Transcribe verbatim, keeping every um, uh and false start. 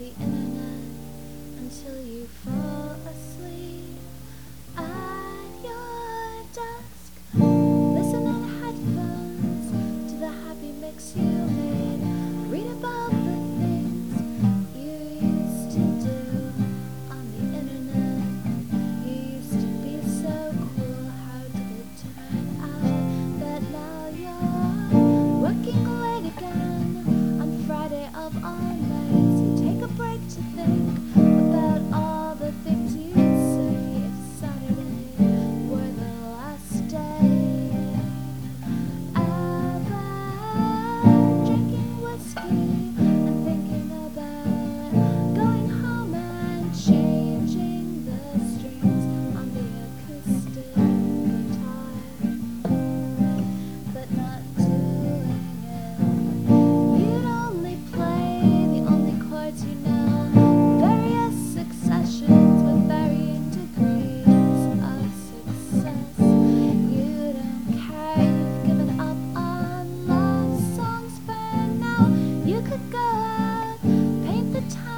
the internet until you fall asleep at your desk. Listen on headphones to the happy mix you made. Read about the things you used to do on the internet. You used to be so cool. How did it turn out that now you're working late again on Friday of all nights? You take a break to think about all the things you'd say if Saturday were the last day ever. Drinking whiskey and thinking about going home and changing the strings on the acoustic guitar, but not doing it. You'd only play the only chords you know, various successions with varying degrees of success. You don't care, you've given up on love songs for now. You could go out, paint the town